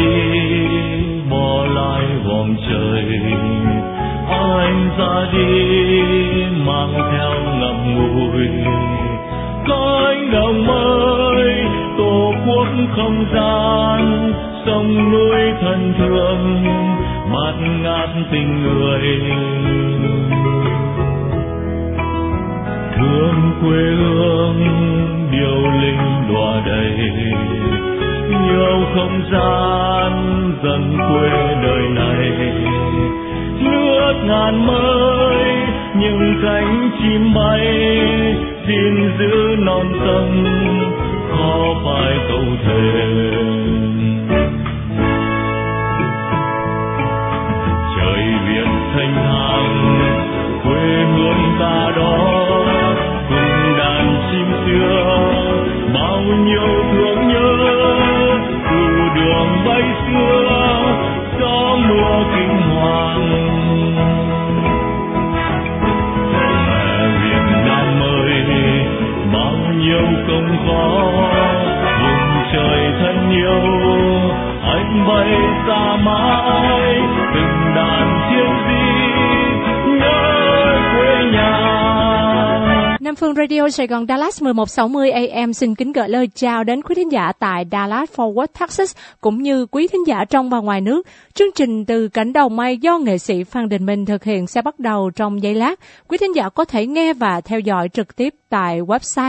bỏ lại vòng trời. Anh ra đi mang theo ngậm ngùi cánh đồng mới, tổ quốc không gian, sông núi thân thương, bát ngát tình người. Thương quê hương điệu linh đọa đầy, yêu không gian dần quê đời này. Nước ngàn mới những cánh chim bay, xin giữ non sông khó phải câu thề. Trời Việt thanh thang quê hương ta đó, cùng đàn chim xưa bao nhiêu thương nhớ. Từ đường bay xưa gió mưa kinh hoàng, mẹ Việt Nam ơi bao nhiêu công khó. Vùng trời thân yêu anh bay xa mãi, từng đàn chiến sĩ nhớ quê nhà. Nam Phương Radio Sài Gòn Dallas 1160 AM xin kính gửi lời chào đến quý thính giả tại Dallas Fort Worth, Texas, cũng như quý thính giả trong và ngoài nước. Chương trình Từ Cánh Đồng Mây do nghệ sĩ Phan Đình Minh thực hiện sẽ bắt đầu trong giây lát. Quý thính giả có thể nghe và theo dõi trực tiếp tại website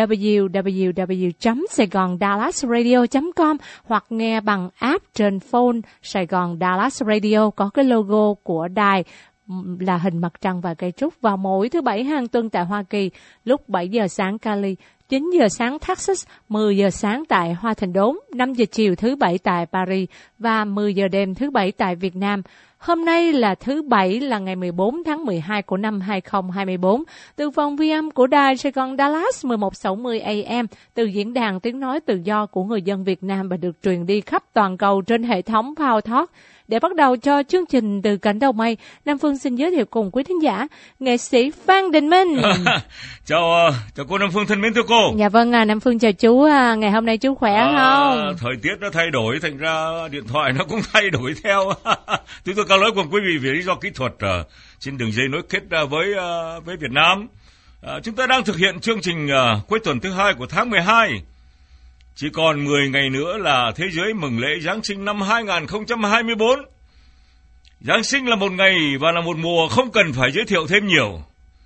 www.saigondallasradio.com hoặc nghe bằng app trên phone Sài Gòn Dallas Radio có cái logo của đài là hình mặt trăng và cây trúc vào mỗi thứ Bảy hàng tuần tại Hoa Kỳ lúc 7 giờ sáng Cali, 9 giờ sáng Texas, 10 giờ sáng tại Hoa Thành Đốn, 5 giờ chiều thứ Bảy tại Paris và 10 giờ đêm thứ Bảy tại Việt Nam. Hôm nay là thứ Bảy là ngày 14 tháng 12 của năm 2024. Từ phòng vi âm của đài Sài Gòn Dallas 1160 AM, từ diễn đàn tiếng nói tự do của người dân Việt Nam và được truyền đi khắp toàn cầu trên hệ thống Power Talk. Để bắt đầu cho chương trình Từ Cánh Đồng Mây, Nam Phương xin giới thiệu cùng quý thính giả nghệ sĩ Phan Đình Minh. Chào cô Nam Phương thân mến thưa cô. Dạ vâng, Nam Phương chào chú. Ngày hôm nay chú khỏe không? Thời tiết nó thay đổi, thành ra điện thoại nó cũng thay đổi theo. Tôi cao lỗi cùng quý vị vì lý do kỹ thuật trên đường dây nối kết với Việt Nam. Chúng ta đang thực hiện chương trình cuối tuần thứ 2 của tháng 12. Chỉ còn 10 ngày nữa là thế giới mừng lễ Giáng sinh năm 2024. Giáng sinh là một ngày và là một mùa không cần phải giới thiệu thêm nhiều.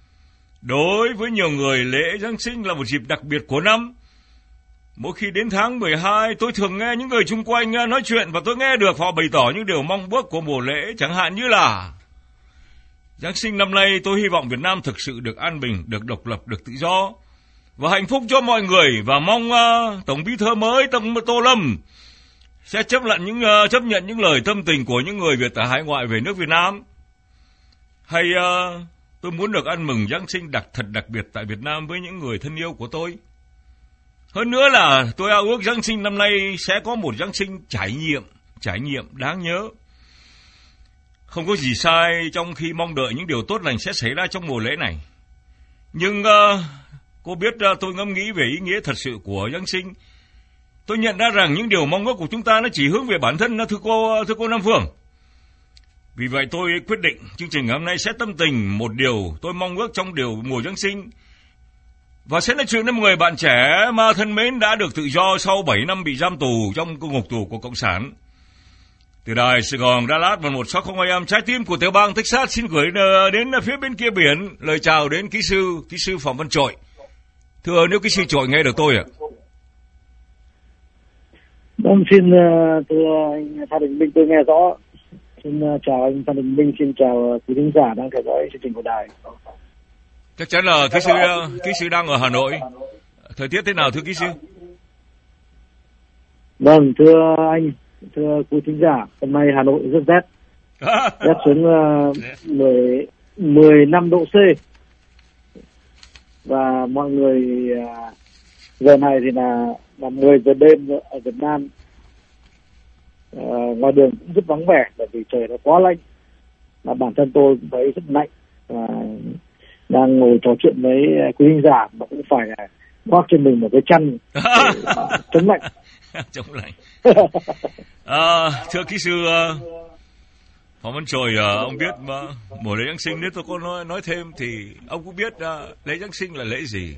Đối với nhiều người, lễ Giáng sinh là một dịp đặc biệt của năm. Mỗi khi đến tháng 12, tôi thường nghe những người chung quanh nói chuyện và tôi nghe được họ bày tỏ những điều mong ước của mùa lễ, chẳng hạn như là Giáng sinh năm nay tôi hy vọng Việt Nam thực sự được an bình, được độc lập, được tự do và hạnh phúc cho mọi người, và mong Tổng Bí thư mới Tô Lâm sẽ chấp nhận những lời tâm tình của những người Việt tại hải ngoại về nước Việt Nam. Hay tôi muốn được ăn mừng Giáng sinh thật đặc biệt tại Việt Nam với những người thân yêu của tôi. Hơn nữa là tôi ao ước Giáng sinh năm nay sẽ có một Giáng sinh trải nghiệm đáng nhớ. Không có gì sai trong khi mong đợi những điều tốt lành sẽ xảy ra trong mùa lễ này. Nhưng cô biết tôi ngẫm nghĩ về ý nghĩa thật sự của Giáng sinh. Tôi nhận ra rằng những điều mong ước của chúng ta nó chỉ hướng về bản thân, thưa cô Nam Phương. Vì vậy tôi quyết định chương trình ngày hôm nay sẽ tâm tình một điều tôi mong ước trong mùa Giáng sinh. Và sẽ nói chuyện với một người bạn trẻ mà thân mến đã được tự do sau 7 năm bị giam tù trong ngục tù của Cộng sản. Từ đài Sài Gòn Dallas 1160 AM, trái tim của tiểu bang Texas xin gửi đến phía bên kia biển lời chào đến kỹ sư Phạm Văn Trội. Thưa, nếu kỹ sư Trội nghe được tôi ạ? Vâng, xin thưa anh Phan Đình Minh, tôi nghe rõ. Xin chào anh Phan Đình Minh, xin chào quý khán giả đang theo dõi chương trình của đài. Chắc chắn là kỹ sư đang ở Hà Nội. Thời tiết thế nào thưa kỹ sư? Vâng, thưa anh, thưa quý khán giả, hôm nay Hà Nội rất rét. Rét xuống 15 độ C. Và mọi người giờ này thì là 10 giờ đêm ở Việt Nam. Ngoài đường cũng rất vắng vẻ bởi vì trời nó quá lạnh. Và bản thân tôi cũng thấy rất lạnh. Và đang ngồi trò chuyện với quý khán giả mà cũng phải khoác trên mình một cái chăn để chống lạnh. Chống lạnh. Thưa kỹ sư Phạm Văn Trồi, ông biết mà mùa lễ Giáng sinh, nếu tôi có nói thêm thì ông cũng biết lễ Giáng sinh là lễ gì.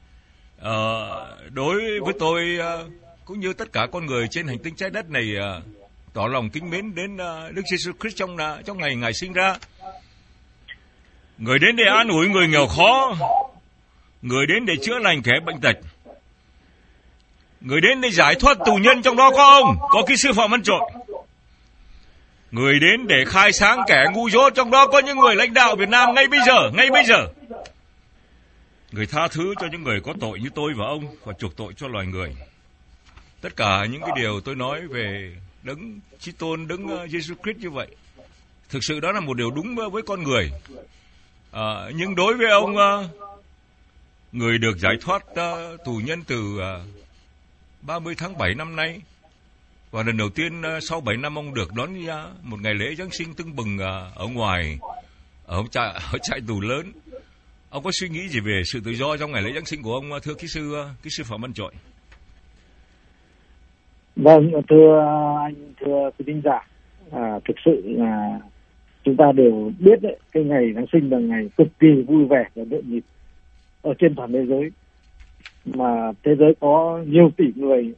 Đối với tôi cũng như tất cả con người trên hành tinh trái đất này, tỏ lòng kính mến đến Đức Giêsu Christ trong ngày Ngài sinh ra. Người đến để an ủi người nghèo khó, người đến để chữa lành kẻ bệnh tật, người đến để giải thoát tù nhân, trong đó có ông, có kỹ sư Phạm Văn Trồi. Người đến để khai sáng kẻ ngu dốt, trong đó có những người lãnh đạo Việt Nam ngay bây giờ. Người tha thứ cho những người có tội như tôi và ông, và chuộc tội cho loài người. Tất cả những cái điều tôi nói về Đấng Chí Tôn, Đấng Giêsu Christ như vậy, thực sự đó là một điều đúng với con người. Nhưng đối với ông, người được giải thoát tù nhân từ 30 tháng 7 năm nay, và lần đầu tiên sau 7 năm ông được đón một ngày lễ Giáng sinh tưng bừng ở ngoài, ở trại tù lớn. Ông có suy nghĩ gì về sự tự do trong ngày lễ Giáng sinh của ông, thưa kỹ sư Phạm Văn Trồi? Vâng, thưa anh, thưa quý thính giả, thực sự là chúng ta đều biết đấy, cái ngày Giáng sinh là ngày cực kỳ vui vẻ và nhộn nhịp ở trên toàn thế giới, mà thế giới có nhiều tỷ người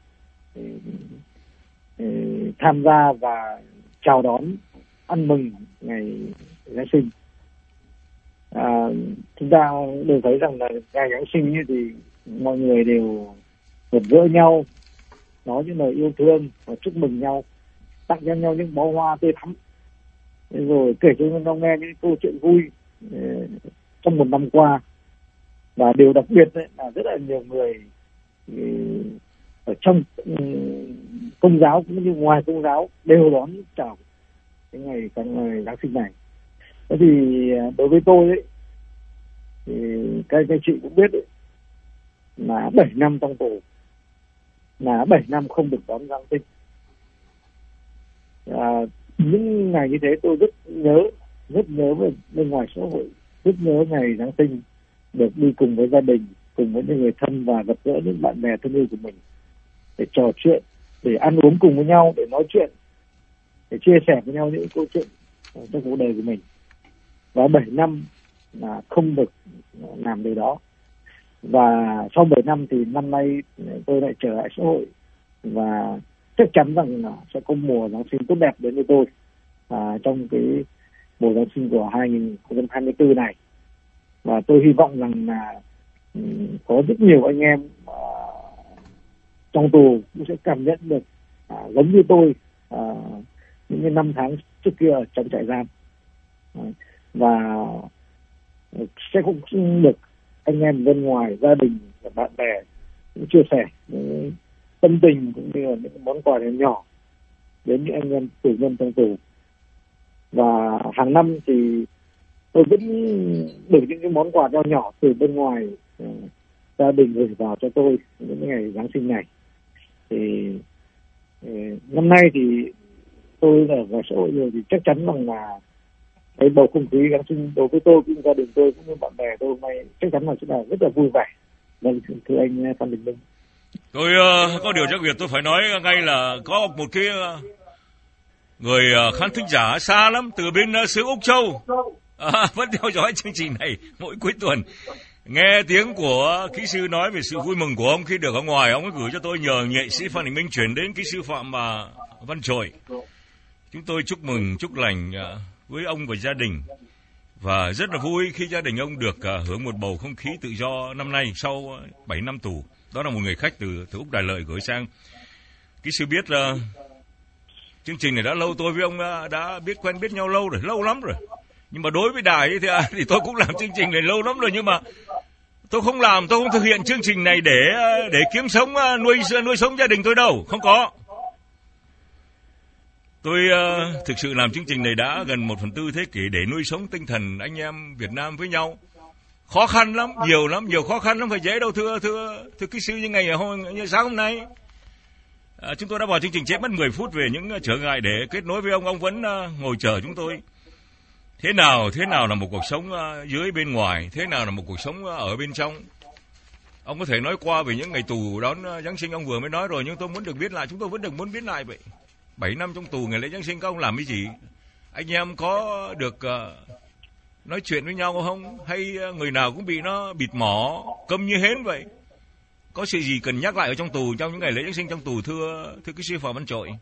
tham gia và chào đón, ăn mừng ngày Giáng sinh. Chúng ta đều thấy rằng là ngày Giáng sinh như thì mọi người đều gặp gỡ nhau, nói những lời yêu thương và chúc mừng nhau, tặng cho nhau những bó hoa tươi thắm, rồi kể cho nhau nghe những câu chuyện vui trong một năm qua. Và điều đặc biệt đấy là rất là nhiều người ở trong Công giáo cũng như ngoài Công giáo đều đón chào cái ngày Giáng sinh này. Thế thì đối với tôi ấy, thì các chị cũng biết ấy, là 7 năm trong tù, là 7 năm không được đón Giáng sinh. Những ngày như thế tôi rất nhớ về bên ngoài xã hội, rất nhớ ngày Giáng sinh, được đi cùng với gia đình, cùng với những người thân và gặp gỡ những bạn bè thân yêu của mình, để trò chuyện, để ăn uống cùng với nhau, để nói chuyện, để chia sẻ với nhau những câu chuyện trong cuộc đời của mình. Và 7 năm là không được làm điều đó. Và sau 7 năm thì năm nay tôi lại trở lại xã hội, và chắc chắn rằng là sẽ có mùa Giáng sinh tốt đẹp đến với tôi trong cái mùa Giáng sinh của 2024 này. Và tôi hy vọng rằng là có rất nhiều anh em trong tù cũng sẽ cảm nhận được giống như tôi những cái năm tháng trước kia ở trong trại giam, và sẽ cũng được anh em bên ngoài, gia đình và bạn bè cũng chia sẻ những tâm tình cũng như là những món quà nhỏ đến những anh em tù nhân trong tù. Và hàng năm thì tôi vẫn được những cái món quà nhỏ từ bên ngoài gia đình gửi vào cho tôi những ngày Giáng sinh này. Thì năm nay thì tôi ở ngoài xã hội rồi thì chắc chắn rằng là cái bầu không khí Giáng sinh đối với tôi cũng gia đình tôi cũng như bạn bè tôi hôm nay chắc chắn là sẽ là rất là vui vẻ. Vâng, thưa anh Phan Đình Minh. Tôi có điều đặc biệt tôi phải nói ngay là có một cái người khán thính giả xa lắm từ bên xứ Úc Châu vẫn theo dõi chương trình này mỗi cuối tuần. Nghe tiếng của kỹ sư nói về sự vui mừng của ông khi được ở ngoài, ông ấy gửi cho tôi nhờ nghệ sĩ Phan Đình Minh chuyển đến kỹ sư Phạm Văn Trồi. Chúng tôi chúc mừng, chúc lành với ông và gia đình. Và rất là vui khi gia đình ông được hưởng một bầu không khí tự do năm nay sau 7 năm tù. Đó là một người khách từ Úc Đại Lợi gửi sang. Kỹ sư biết chương trình này đã lâu, tôi với ông đã quen biết nhau lâu rồi, lâu lắm rồi. Nhưng mà đối với đài thì tôi cũng làm chương trình này lâu lắm rồi, nhưng mà tôi không thực hiện chương trình này để kiếm sống, nuôi sống gia đình tôi đâu, không có. Tôi thực sự làm chương trình này đã gần 1/4 thế kỷ để nuôi sống tinh thần anh em Việt Nam với nhau. Khó khăn lắm, nhiều khó khăn lắm, phải dễ đâu thưa kỹ sư, như sáng hôm nay. Chúng tôi đã vào chương trình chết mất 10 phút về những trở ngại để kết nối với ông vẫn ngồi chờ chúng tôi. Thế nào là một cuộc sống dưới bên ngoài, thế nào là một cuộc sống ở bên trong. Ông có thể nói qua về những ngày tù đón Giáng sinh, ông vừa mới nói rồi, nhưng tôi muốn được biết lại, chúng tôi vẫn muốn biết lại vậy. 7 năm trong tù ngày lễ Giáng sinh các ông làm cái gì? Anh em có được nói chuyện với nhau không? Hay người nào cũng bị nó bịt mỏ, câm như hến vậy? Có sự gì cần nhắc lại ở trong tù, trong những ngày lễ Giáng sinh trong tù, thưa cái sư Phạm Văn Trội?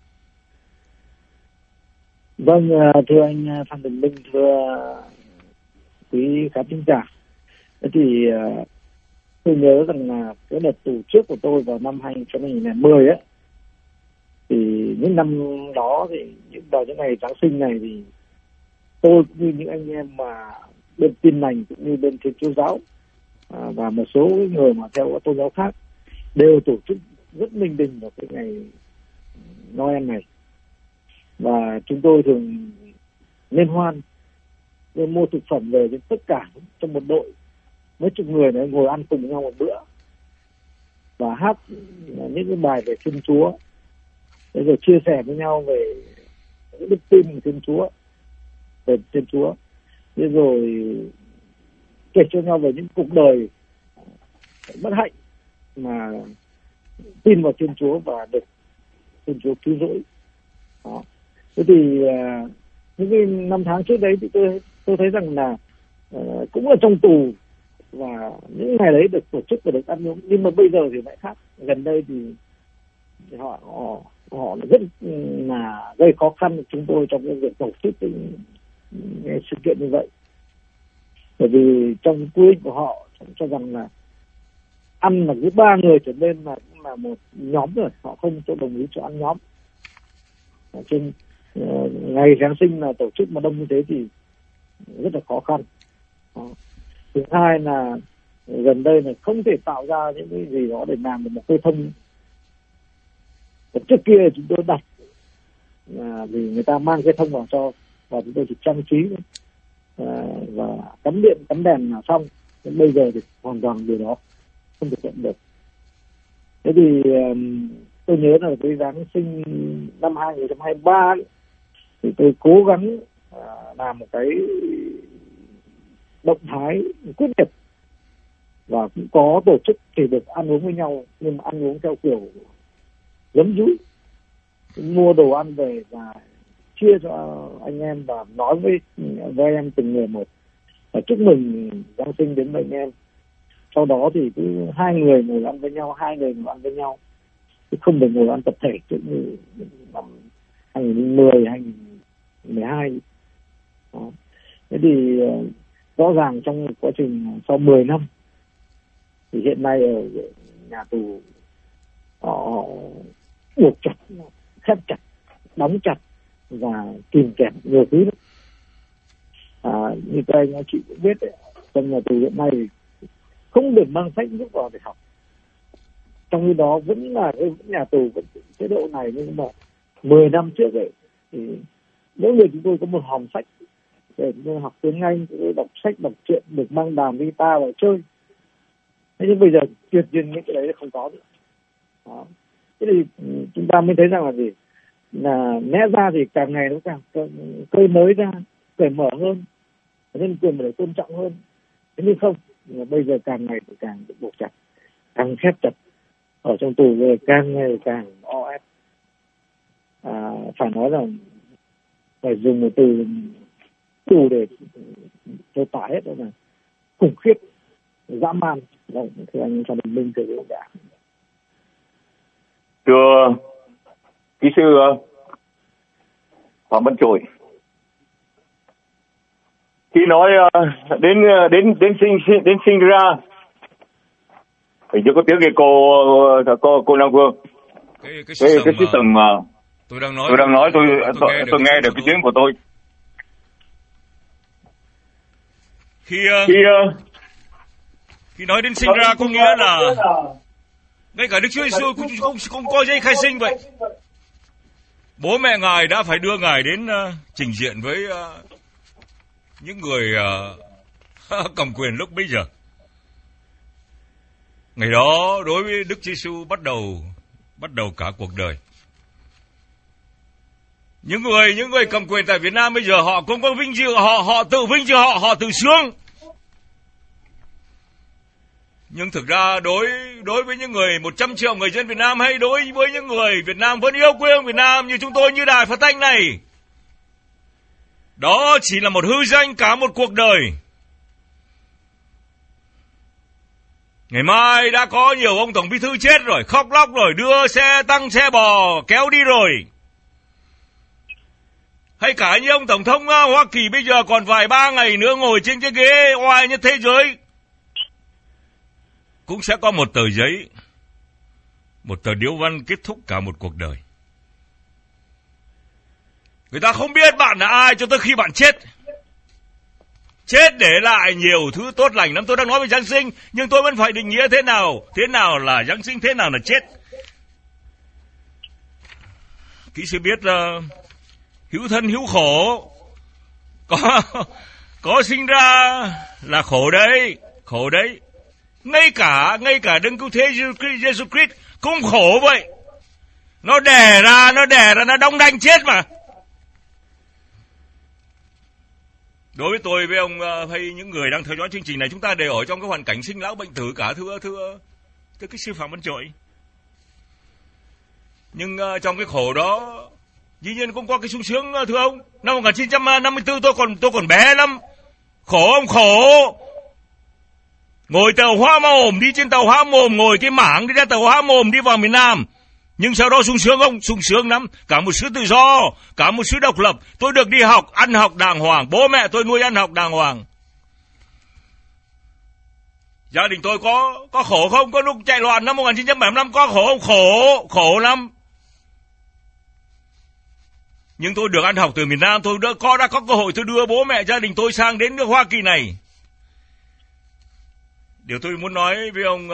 Vâng, thưa anh Phan Đình Minh, thưa quý khán thính giả. Thì tôi nhớ rằng là cái đợt tù trước của tôi vào năm 2010 ấy, thì những năm đó thì vào những ngày Giáng sinh này thì tôi cũng như những anh em mà bên Tin Lành cũng như bên Thiên Chúa Giáo và một số người mà theo tôn giáo khác đều tổ chức rất linh đình vào cái ngày Noel này. Và chúng tôi thường liên hoan, mua thực phẩm về đến tất cả trong một đội mấy chục người này ngồi ăn cùng nhau một bữa và hát những cái bài về Thiên Chúa, rồi chia sẻ với nhau về những đức tin của Thiên Chúa, về Thiên Chúa, rồi kể cho nhau về những cuộc đời bất hạnh mà tin vào Thiên Chúa và được Thiên Chúa cứu rỗi. Đó. Thế thì những cái năm tháng trước đấy thì tôi thấy rằng là cũng ở trong tù và những ngày đấy được tổ chức và được ăn uống, nhưng mà bây giờ thì lại khác. Gần đây thì họ rất là gây khó khăn cho chúng tôi trong cái việc tổ chức cái sự kiện như vậy, bởi vì trong quy định của họ cho rằng là ăn là cứ 3 người trở lên là cũng là một nhóm rồi, họ không cho đồng ý cho ăn nhóm. Trên ngày Giáng sinh là tổ chức mà đông như thế thì rất là khó khăn. Đó. Thứ hai là gần đây là không thể tạo ra những cái gì đó để làm được một cây thông. Trước kia chúng tôi đặt là vì người ta mang cây thông vào cho và chúng tôi chỉ trang trí và cắm điện cắm đèn là xong. Nhưng bây giờ thì hoàn toàn điều đó không thực hiện được. Thế thì tôi nhớ là cái Giáng sinh năm 2023 ấy, thì tôi cố gắng làm một cái động thái quyết liệt và cũng có tổ chức thì được ăn uống với nhau, nhưng mà ăn uống theo kiểu giấm dúi, mua đồ ăn về và chia cho anh em và nói với em từng người một và chúc mừng Giáng sinh đến với anh em. Sau đó thì cứ 2 người ngồi ăn với nhau, 2 người ngồi ăn với nhau, chứ không được ngồi ăn tập thể chứ như năm 2010, 2012. Đó. Thế thì rõ ràng trong quá trình sau 10 năm thì hiện nay ở nhà tù họ buộc chặt, khép chặt, đóng chặt và kìm kẹp nhiều thứ. Như các anh chị cũng biết đấy, trong nhà tù hiện nay không được mang sách nước vào để học. Trong khi đó vẫn là cái nhà tù vẫn chế độ này, nhưng mà 10 năm trước ấy thì mỗi người chúng tôi có một hòm sách để chúng tôi học tiếng Anh, chúng tôi đọc sách, đọc truyện, được mang đàn guitar vào chơi. Thế nhưng bây giờ tuyệt nhiên những cái đấy không có nữa. Đó. Thế thì chúng ta mới thấy rằng là gì? Là lẽ ra thì càng ngày nó càng cơi nới ra, cởi mở hơn, nên quyền phải tôn trọng hơn. Thế nhưng không, bây giờ càng ngày thì càng buộc chặt, càng khép chặt. Ở trong tù rồi càng ngày càng o ép. Phải nói rằng phải dùng một từ tù để cho tả hết đó là khủng khiếp, dã man. Thưa anh Phan Đình Minh, thưa quý vị. Thưa kỹ sư Phạm Văn Trội, khi nói đến sinh ra thì chưa có tiếng cái cô Nam Vương, cái system mà tôi đang nói tôi nghe được cái tiếng của tôi. Khi nói đến sinh ra có nghĩa là ngay cả Đức Chúa Giêsu cũng không có giấy khai sinh vậy. Bố mẹ Ngài đã phải đưa Ngài đến trình diện với những người cầm quyền lúc bấy giờ. Ngày đó đối với Đức Chúa Giêsu bắt đầu cả cuộc đời. Những người cầm quyền tại Việt Nam bây giờ họ không có vinh dự, họ tự vinh dự, họ tự sướng. Nhưng thực ra đối với những người 100 triệu người dân Việt Nam hay đối với những người Việt Nam vẫn yêu quê hương Việt Nam như chúng tôi, như đài phát thanh này, đó chỉ là một hư danh cả một cuộc đời. Ngày mai đã có nhiều ông tổng bí thư chết rồi, khóc lóc rồi, đưa xe tăng xe bò kéo đi rồi. Hay cả như ông tổng thống Hoa Kỳ bây giờ còn vài 3 ngày nữa ngồi trên cái ghế oai nhất thế giới, cũng sẽ có một tờ giấy, một tờ điếu văn kết thúc cả một cuộc đời. Người ta không biết bạn là ai cho tới khi bạn chết. Chết để lại nhiều thứ tốt lành lắm. Tôi đang nói về Giáng sinh, nhưng tôi vẫn phải định nghĩa thế nào là Giáng sinh, thế nào là chết. Kỹ sư biết hữu thân hữu khổ, có sinh ra là khổ đấy. Ngay cả Đấng Cứu Thế Jesus Christ cũng khổ vậy. Nó đẻ ra nó đong đanh chết mà. Đối với tôi, với ông hay những người đang theo dõi chương trình này, chúng ta đều ở trong cái hoàn cảnh sinh lão bệnh tử cả, thưa cái sư Phạm Văn Trội. Nhưng trong cái khổ đó dĩ nhiên cũng có cái sung sướng, thưa ông. Năm 1954 tôi còn bé lắm. Khổ ông khổ. Ngồi tàu Hỏa Mồm, đi trên tàu Hỏa Mồm, ngồi cái mảng đi ra tàu Hỏa Mồm đi vào miền Nam. Nhưng sau đó sung sướng không? Sung sướng lắm. Cả một sự tự do, cả một sự độc lập. Tôi được đi học, ăn học đàng hoàng. Bố mẹ tôi nuôi ăn học đàng hoàng. Gia đình tôi có khổ không? Có lúc chạy loạn năm 1975 có khổ không? Khổ lắm. Nhưng tôi được ăn học từ miền Nam. Tôi đã có cơ hội tôi đưa bố mẹ gia đình tôi sang đến nước Hoa Kỳ này. Điều tôi muốn nói với ông,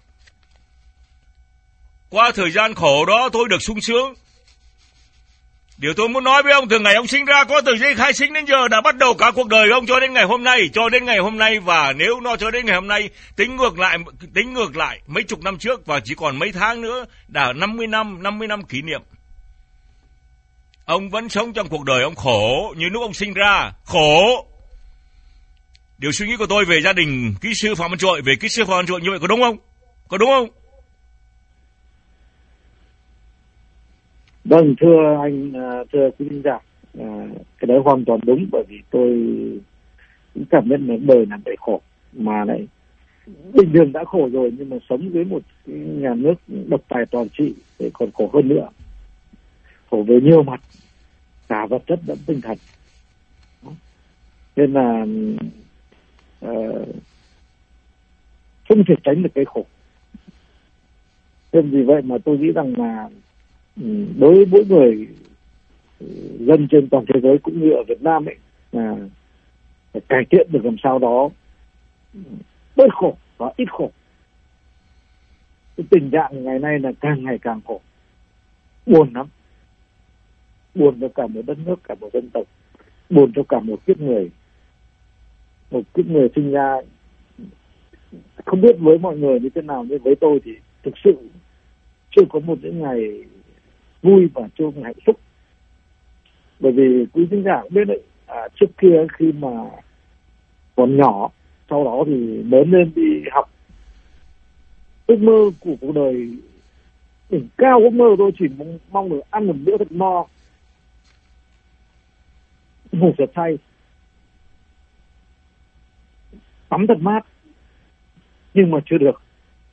qua thời gian khổ đó tôi được sung sướng. Điều tôi muốn nói với ông, từ ngày ông sinh ra có tờ giấy khai sinh đến giờ đã bắt đầu cả cuộc đời ông cho đến ngày hôm nay, và nếu nó cho đến ngày hôm nay, tính ngược lại mấy chục năm trước và chỉ còn mấy tháng nữa đã 50 năm kỷ niệm. Ông vẫn sống trong cuộc đời ông khổ như lúc ông sinh ra, khổ. Điều suy nghĩ của tôi về gia đình kỹ sư Phạm Văn Trội, về kỹ sư Phạm Văn Trội như vậy có đúng không? Có đúng không? Vâng, thưa anh, thưa quý khán giả, cái đấy hoàn toàn đúng, bởi vì tôi cũng cảm nhận là đời là đầy khổ, mà lại bình thường đã khổ rồi nhưng mà sống dưới một cái nhà nước độc tài toàn trị thì còn khổ hơn nữa, khổ về nhiều mặt, cả vật chất lẫn tinh thần. Nên là không thể tránh được cái khổ. Nên vì vậy mà tôi nghĩ rằng là đối với mỗi người dân trên toàn thế giới cũng như ở Việt Nam ấy, là phải cải thiện được làm sao đó bớt khổ và ít khổ. Cái tình trạng ngày nay là càng ngày càng khổ, buồn lắm, buồn cho cả một đất nước, cả một dân tộc, buồn cho cả một kiếp người sinh ra. Không biết với mọi người như thế nào, nhưng với tôi thì thực sự chưa có một những ngày vui và chưa có hạnh phúc. Bởi vì quý khán giả cũng biết đấy, trước kia khi mà còn nhỏ, sau đó thì lớn lên đi học, ước mơ của cuộc đời đỉnh cao ước mơ tôi chỉ mong được ăn một bữa thật no, ngủ thật say, tắm thật mát, nhưng mà chưa được.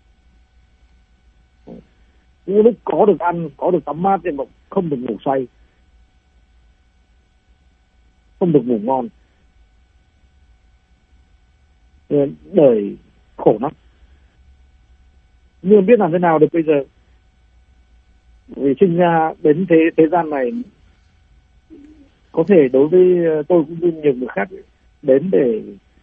Những lúc có được ăn, có được tắm mát nhưng mà không được ngủ say, không được ngủ ngon. Nên đời khổ lắm. Nhưng biết làm thế nào được bây giờ. Vì sinh ra đến thế gian này, có thể đối với tôi cũng như nhiều người khác đến để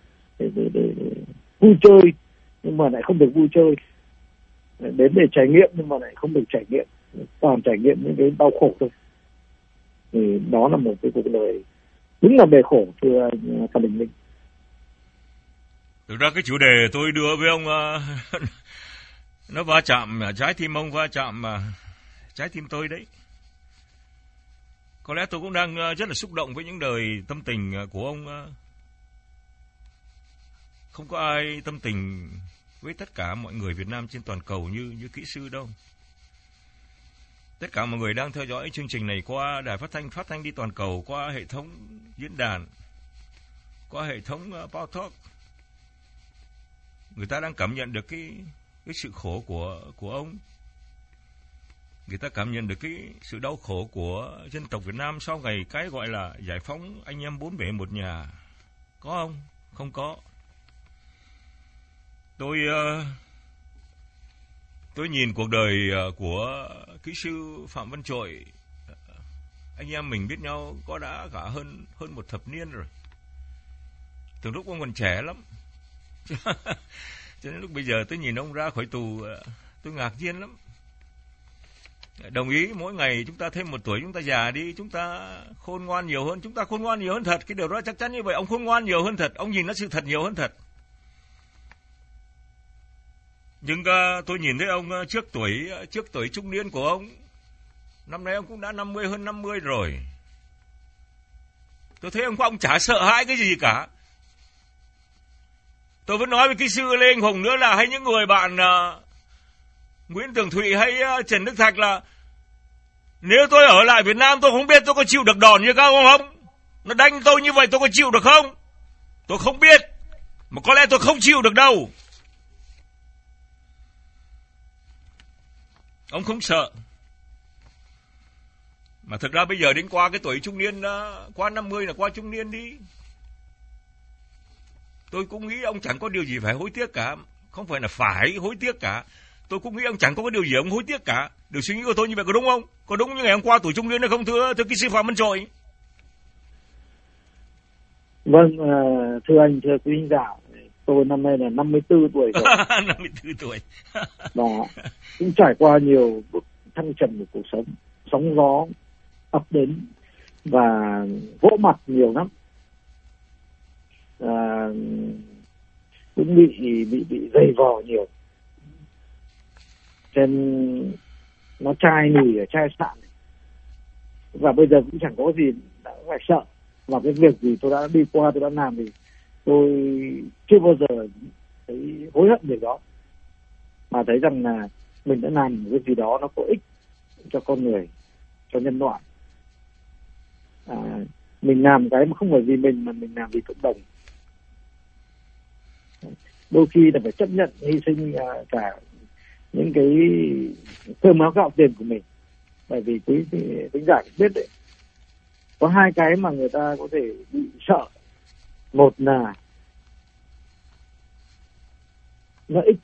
vui chơi nhưng mà lại không được vui chơi, đến để trải nghiệm nhưng mà lại không được trải nghiệm, toàn trải nghiệm những cái đau khổ thôi. Thì đó là một cái cuộc đời đúng là bề khổ, thưa anh Phan Đình Minh. Thực ra cái chủ đề tôi đưa với ông nó va chạm trái tim ông, va chạm trái tim tôi đấy. Có lẽ tôi cũng đang rất là xúc động với những đời tâm tình của ông. Không có ai tâm tình với tất cả mọi người Việt Nam trên toàn cầu như kỹ sư đâu. Tất cả mọi người đang theo dõi chương trình này qua đài phát thanh đi toàn cầu, qua hệ thống diễn đàn, qua hệ thống Power Talk. Người ta đang cảm nhận được cái sự khổ của ông. Người ta cảm nhận được cái sự đau khổ của dân tộc Việt Nam sau ngày cái gọi là giải phóng anh em bốn bể một nhà. Có không? Không có. Tôi nhìn cuộc đời của kỹ sư Phạm Văn Trội. Anh em mình biết nhau có đã cả hơn một thập niên rồi. Từ lúc ông còn trẻ lắm. Cho nên lúc bây giờ tôi nhìn ông ra khỏi tù, tôi ngạc nhiên lắm. Đồng ý mỗi ngày chúng ta thêm 1 tuổi, chúng ta già đi, chúng ta khôn ngoan nhiều hơn. Chúng ta khôn ngoan nhiều hơn thật. Cái điều đó chắc chắn như vậy. Ông khôn ngoan nhiều hơn thật. Ông nhìn nó sự thật nhiều hơn thật. Nhưng tôi nhìn thấy ông trước tuổi trung niên của ông. Năm nay ông cũng đã hơn 50 rồi. Tôi thấy ông chả sợ hãi cái gì cả. Tôi vẫn nói với kỹ sư Lê Anh Hùng nữa là hay những người bạn Nguyễn Tường Thụy hay Trần Đức Thạch là nếu tôi ở lại Việt Nam tôi không biết tôi có chịu được đòn như các ông không? Nó đánh tôi như vậy tôi có chịu được không? Tôi không biết. Mà có lẽ tôi không chịu được đâu. Ông không sợ. Mà thực ra bây giờ đến qua cái tuổi trung niên, qua 50 là qua trung niên đi. Tôi cũng nghĩ ông chẳng có điều gì phải hối tiếc cả. Không phải là phải hối tiếc cả. Tôi cũng nghĩ ông chẳng có cái điều gì ông hối tiếc cả. Điều suy nghĩ của tôi như vậy có đúng không? Có đúng như ngày hôm qua tuổi trung niên hay không thưa kỹ sư Phạm Văn Trội? Vâng, thưa anh, thưa quý khán giả, tôi năm nay là 54 tuổi rồi. 54 tuổi. Và cũng trải qua nhiều bước thăng trầm của cuộc sống. Sóng gió ập đến và vỗ mặt nhiều lắm. Cũng bị dày vò nhiều. Trên nó chai nỉ ở chai sạn. Và bây giờ cũng chẳng có gì đã phải sợ. Và cái việc gì tôi đã đi qua, tôi đã làm thì tôi chưa bao giờ thấy hối hận việc đó. Mà thấy rằng là mình đã làm cái gì đó nó có ích cho con người, cho nhân loại. Mình làm cái mà không phải vì mình mà mình làm vì cộng đồng. Đôi khi là phải chấp nhận hy sinh cả những cái cơm áo gạo tiền của mình. Bởi vì quý thính giả cũng biết đấy, có 2 cái mà người ta có thể bị sợ. Một là lợi ích,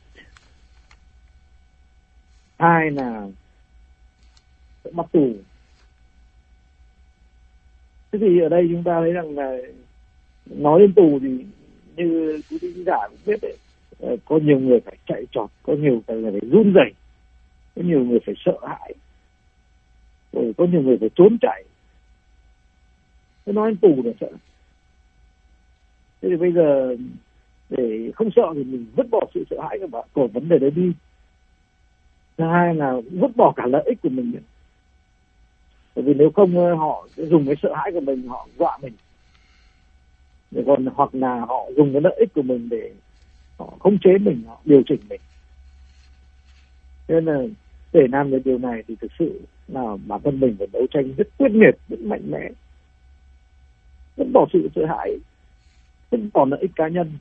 2 là bắt tù. Thế thì ở đây chúng ta thấy rằng là nói đến tù thì như quý thính giả cũng biết đấy, có nhiều người phải chạy trọt, có nhiều người phải run rẩy, có nhiều người phải sợ hãi, rồi có nhiều người phải trốn chạy. Thế nói đến tù là sợ. Thế thì bây giờ để không sợ thì mình vứt bỏ sự sợ hãi của vấn đề đấy đi. Thứ hai là vứt bỏ cả lợi ích của mình. Bởi vì nếu không họ sẽ dùng cái sợ hãi của mình, họ dọa mình. Rồi còn hoặc là họ dùng cái lợi ích của mình để họ khống chế mình, họ điều chỉnh mình. Nên là để làm được điều này thì thực sự là bản thân mình phải đấu tranh rất quyết liệt, rất mạnh mẽ. Vứt bỏ sự sợ hãi, vứt bỏ lợi ích cá nhân.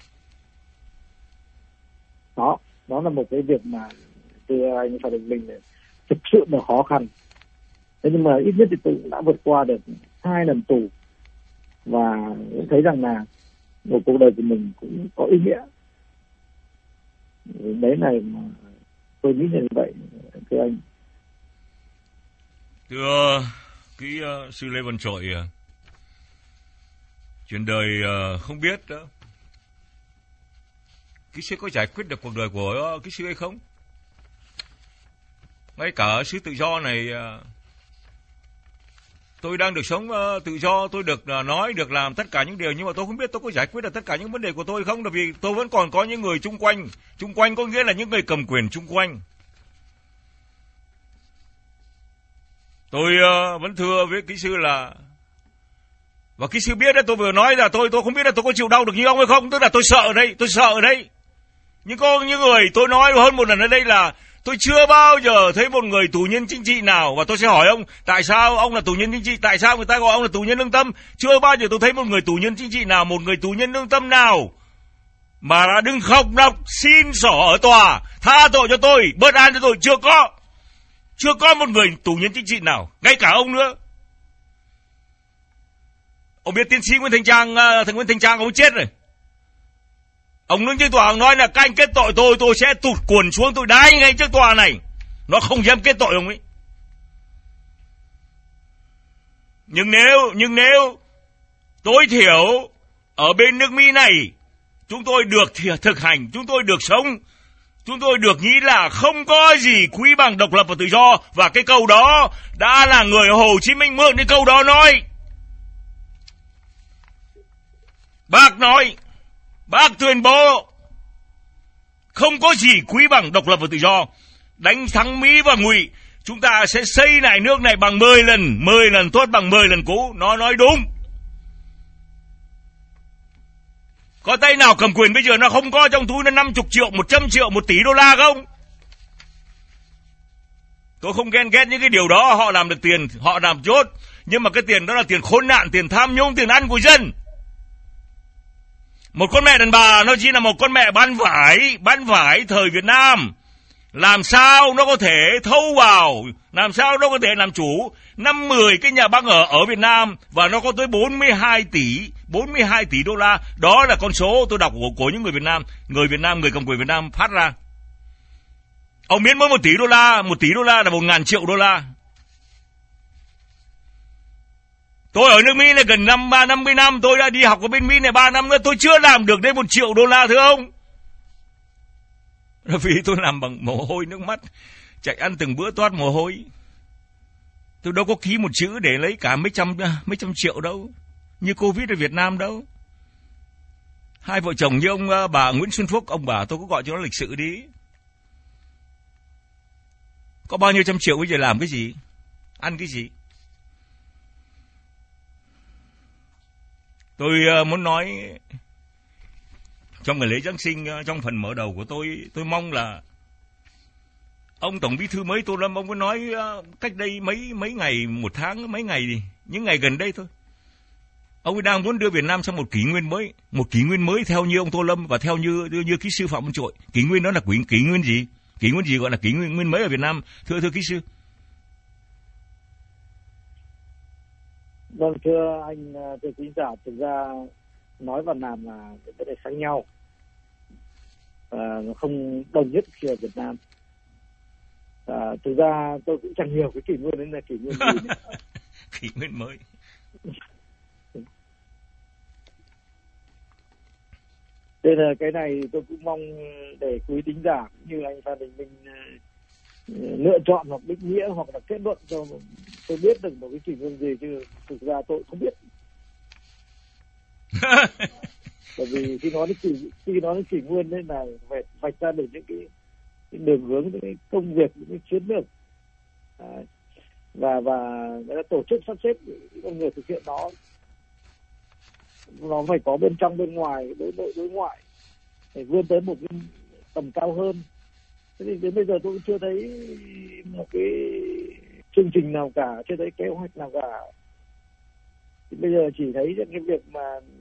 Đó là một cái việc mà thưa anh Phạm Đình Minh thực sự là khó khăn. Thế nhưng mà ít nhất thì tôi cũng đã vượt qua được 2 lần tù. Và thấy rằng là một cuộc đời của mình cũng có ý nghĩa. Đấy này mà tôi nghĩ như vậy, thưa anh. Thưa kỹ sư Lê Văn Trội, chuyện đời không biết đó. Kỹ sư có giải quyết được cuộc đời của kỹ sư hay không? Ngay cả xứ tự do này, tôi đang được sống tự do, tôi được nói, được làm tất cả những điều, nhưng mà tôi không biết tôi có giải quyết được tất cả những vấn đề của tôi không, bởi vì tôi vẫn còn có những người chung quanh có nghĩa là những người cầm quyền chung quanh. Tôi vẫn thưa với kỹ sư là, và kỹ sư biết đấy, tôi vừa nói là tôi không biết là tôi có chịu đau được như ông hay không, tức là tôi sợ ở đây. Nhưng có những người, tôi nói hơn một lần ở đây là tôi chưa bao giờ thấy một người tù nhân chính trị nào, và tôi sẽ hỏi ông, tại sao ông là tù nhân chính trị, tại sao người ta gọi ông là tù nhân lương tâm? Chưa bao giờ tôi thấy một người tù nhân chính trị nào, một người tù nhân lương tâm nào mà đã đứng khóc lóc xin xỏ ở tòa, tha tội cho tôi, bớt án cho tôi, chưa có một người tù nhân chính trị nào, ngay cả ông nữa. Ông biết tiến sĩ Nguyễn Thanh Trang, thằng Nguyễn Thanh Trang ông chết rồi. Ông đứng trên tòa ông nói là các anh kết tội tôi sẽ tụt quần xuống, tôi đá ngay trước tòa này. Nó không dám kết tội ông ấy. Nhưng nếu tối thiểu ở bên nước Mỹ này chúng tôi được thực hành, chúng tôi được sống, chúng tôi được nghĩ là không có gì quý bằng độc lập và tự do. Và cái câu đó đã là người Hồ Chí Minh mượn cái câu đó nói. Bác nói, bác tuyên bố không có gì quý bằng độc lập và tự do. Đánh thắng Mỹ và Ngụy, chúng ta sẽ xây lại nước này bằng 10 lần tốt bằng 10 lần cũ. Nó nói đúng. Có tay nào cầm quyền bây giờ nó không có trong túi nó 50 triệu, 100 triệu, 1 tỷ đô la không? Tôi không ghen ghét những cái điều đó, họ làm được tiền, họ làm tốt. Nhưng mà cái tiền đó là tiền khốn nạn, tiền tham nhũng, tiền ăn của dân. Một con mẹ đàn bà nó chỉ là một con mẹ bán vải thời Việt Nam. Làm sao nó có thể thâu vào, làm sao nó có thể làm chủ 5-10 cái nhà băng ở Việt Nam và nó có tới 42 tỷ đô la. Đó là con số tôi đọc của những người Việt Nam, người cầm quyền Việt Nam phát ra. Ông biết mỗi 1 tỷ đô la là 1.000 triệu đô la. Tôi ở nước Mỹ này gần 50 năm, tôi đã đi học ở bên Mỹ này 3 năm nữa, tôi chưa làm được đến 1 triệu đô la thưa ông. Vì tôi làm bằng mồ hôi nước mắt, chạy ăn từng bữa toát mồ hôi. Tôi đâu có ký một chữ để lấy cả mấy trăm triệu đâu, như Covid ở Việt Nam đâu. Hai vợ chồng như ông bà Nguyễn Xuân Phúc, ông bà tôi có gọi cho nó lịch sự đi. Có bao nhiêu trăm triệu bây giờ làm cái gì? Ăn cái gì? Tôi muốn nói trong ngày lễ Giáng sinh, trong phần mở đầu của tôi mong là ông Tổng Bí thư mới Tô Lâm, ông có nói cách đây mấy ngày, 1 tháng, mấy ngày gì, những ngày gần đây thôi. Ông ấy đang muốn đưa Việt Nam sang một kỷ nguyên mới theo như ông Tô Lâm và theo như kỹ sư Phạm Văn Trội. Kỷ nguyên đó là kỷ nguyên gì? Kỷ nguyên gì gọi là kỷ nguyên mới ở Việt Nam? Thưa kỹ sư. Vâng, thưa anh, thưa quý giả, thực ra nói và làm là vấn đề khác nhau, nó không đồng nhất khi ở Việt Nam. Thực ra tôi cũng chẳng hiểu cái kỷ nguyên đấy là kỷ nguyên gì. Kỷ nguyên mới. Thế là cái này tôi cũng mong để quý thính giả cũng như anh Phan Đình Minh lựa chọn hoặc định nghĩa hoặc là kết luận cho tôi biết được một cái kỷ nguyên gì, chứ thực ra tôi không biết. Bởi vì khi nói đến kỷ nguyên đấy là phải vạch ra được những cái đường hướng, những cái công việc, những cái chiến lược, và người ta tổ chức sắp xếp con người thực hiện nó phải có bên trong bên ngoài, đối nội đối ngoại, để vươn tới một cái tầm cao hơn. Thế thì đến bây giờ tôi cũng chưa thấy một cái chương trình nào cả, chưa thấy kế hoạch nào cả. Thì bây giờ chỉ thấy những cái việc mà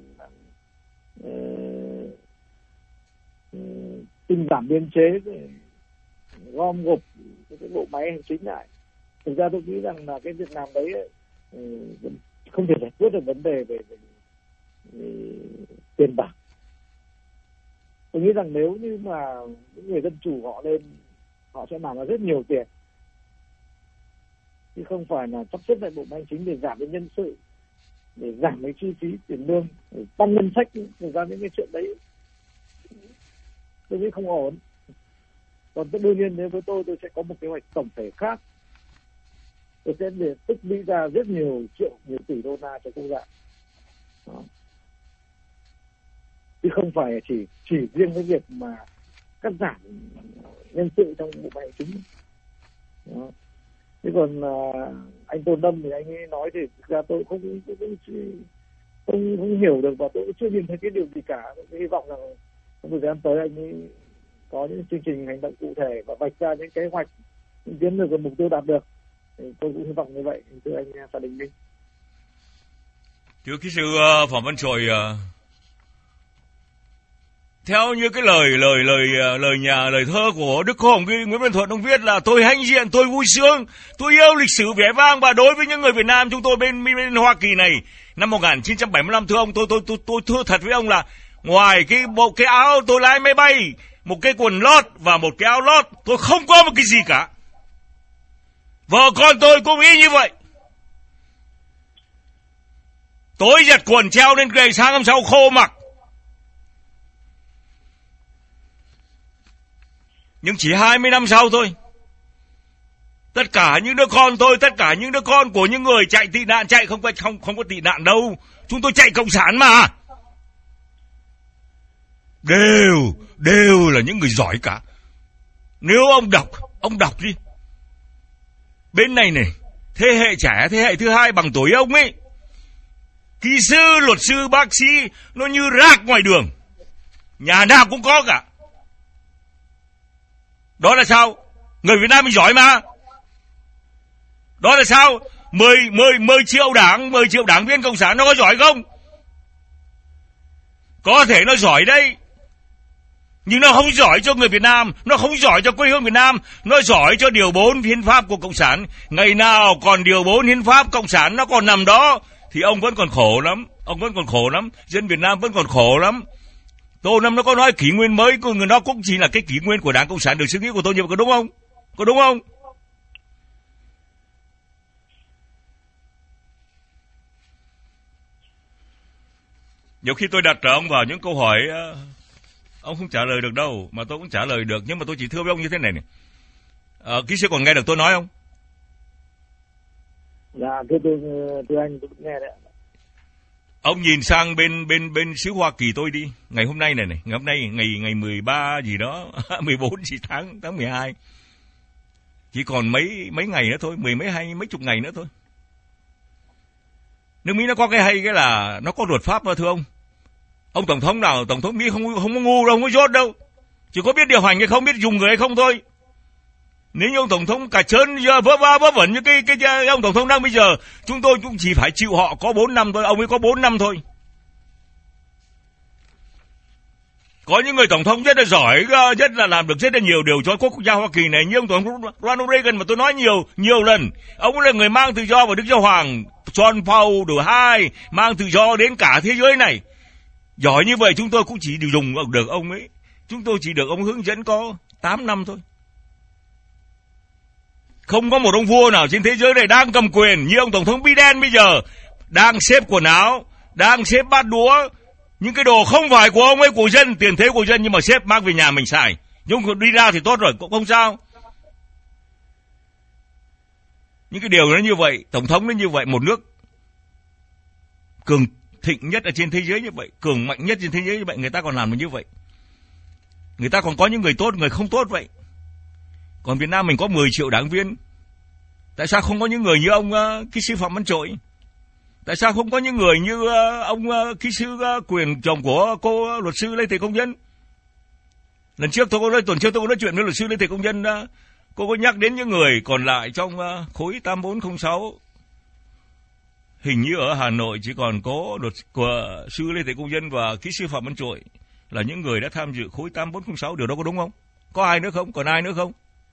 tinh giảm biên chế, gom gộp cái bộ máy hành chính lại. Thực ra tôi nghĩ rằng là cái việc làm đấy không thể giải quyết được vấn đề về tiền bạc. Tôi nghĩ rằng nếu như mà những người dân chủ họ lên, họ sẽ làm ra rất nhiều tiền, chứ không phải là sắp xếp lại bộ máy hành chính để giảm cái nhân sự, để giảm cái chi phí tiền lương, để tăng ngân sách. Thực ra những cái chuyện đấy tôi nghĩ không ổn. Còn đương nhiên nếu với tôi sẽ có một kế hoạch tổng thể khác. Tôi sẽ để tích lũy ra rất nhiều tỷ đô la cho quốc gia. Đó. Chứ không phải chỉ riêng cái việc mà cắt giảm nhân sự trong bộ máy hành chính. Đó. Thế còn anh Tô Lâm thì anh ấy nói thì thực ra tôi không hiểu được, và tôi cũng chưa nhìn thấy cái điều gì cả. Tôi hy vọng rằng trong thời gian tới anh ấy có những chương trình hành động cụ thể và vạch ra những kế hoạch, những chiến lược và mục tiêu đạt được. Thì tôi cũng hy vọng như vậy, thưa anh Phạm Đình Minh. Thưa kỹ sư Phạm Văn Trội, theo như cái lời thơ của Đức Hồng Nguyễn Văn Thuận, ông viết là tôi hãnh diện, tôi vui sướng, tôi yêu lịch sử vẻ vang, và đối với những người Việt Nam chúng tôi bên Hoa Kỳ này năm 1975, thưa ông, tôi thưa thật với ông là ngoài cái áo tôi lái máy bay, một cái quần lót và một cái áo lót, tôi không có một cái gì cả. Vợ con tôi cũng y như vậy. Tối giặt quần treo lên cây, sáng hôm sau khô mặc. Nhưng chỉ 20 năm sau thôi, tất cả những đứa con tôi, tất cả những đứa con của những người chạy tị nạn, chạy không có tị nạn đâu, chúng tôi chạy cộng sản mà, đều là những người giỏi cả. Nếu ông đọc đi. Bên này này, thế hệ trẻ, thế hệ thứ hai bằng tuổi ông ấy, kỹ sư, luật sư, bác sĩ, nó như rác ngoài đường, nhà nào cũng có cả. Đó là sao? Người Việt Nam mình giỏi mà. Đó là sao? 10 triệu đảng viên cộng sản nó có giỏi không? Có thể nó giỏi đấy, nhưng nó không giỏi cho người Việt Nam, nó không giỏi cho quê hương Việt Nam, nó giỏi cho điều 4 hiến pháp của cộng sản. Ngày nào còn điều 4 hiến pháp cộng sản nó còn nằm đó thì ông vẫn còn khổ lắm, dân Việt Nam vẫn còn khổ lắm. Tô Lâm nó có nói kỷ nguyên mới, nó cũng chỉ là cái kỷ nguyên của Đảng Cộng sản được suy nghĩ của tôi, nhưng mà có đúng không? Có đúng không? Nhiều khi tôi đặt ông vào những câu hỏi ông không trả lời được đâu, mà tôi cũng trả lời được, nhưng mà tôi chỉ thưa với ông như thế này này. Kỹ sư còn nghe được tôi nói không? Dạ, thưa anh, tôi nghe đấy. Ông nhìn sang bên xứ Hoa Kỳ tôi đi, ngày hôm nay này, ngày hôm nay ngày 13 gì đó, 14 gì tháng 12. Chỉ còn mấy ngày nữa thôi, mấy chục ngày nữa thôi. Nước Mỹ nó có cái hay cái là nó có luật pháp mà thưa ông. Ông tổng thống Mỹ không có ngu đâu, không có dốt đâu. Chỉ có biết điều hành hay không, biết dùng người hay không thôi. Nếu như ông tổng thống cả trơn vớ vẩn như cái ông tổng thống đang bây giờ, chúng tôi cũng chỉ phải chịu họ có 4 năm thôi, ông ấy có 4 năm thôi. Có những người tổng thống rất là giỏi, rất là làm được rất là nhiều điều cho quốc gia Hoa Kỳ này, như ông tổng thống Ronald Reagan mà tôi nói nhiều lần. Ông là người mang tự do và Đức Giáo Hoàng John Paul II mang tự do đến cả thế giới này. Giỏi như vậy chúng tôi cũng chỉ dùng được ông ấy. Chúng tôi chỉ được ông hướng dẫn có 8 năm thôi. Không có một ông vua nào trên thế giới này đang cầm quyền như ông tổng thống Biden bây giờ, đang xếp quần áo, đang xếp bát đũa, những cái đồ không phải của ông ấy, của dân, tiền thuế của dân, nhưng mà xếp mang về nhà mình xài. Nhưng đi ra thì tốt rồi, cũng không sao. Những cái điều nó như vậy, tổng thống nó như vậy, một nước cường thịnh nhất ở trên thế giới như vậy, cường mạnh nhất trên thế giới như vậy, người ta còn làm được như vậy. Người ta còn có những người tốt, người không tốt vậy. Còn Việt Nam mình có 10 triệu đảng viên. Tại sao không có những người như ông kỹ sư Phạm Văn Trội? Tại sao không có những người như ông kỹ sư Quyền, chồng của cô luật sư Lê Thị Công Nhân? Tuần trước tôi có nói chuyện với luật sư Lê Thị Công Nhân, cô có nhắc đến những người còn lại trong khối 8406. Hình như ở Hà Nội chỉ còn có luật của sư Lê Thị Công Nhân và kỹ sư Phạm Văn Trội là những người đã tham dự khối 8406. Điều đó có đúng không? Có ai nữa không? Còn ai nữa không?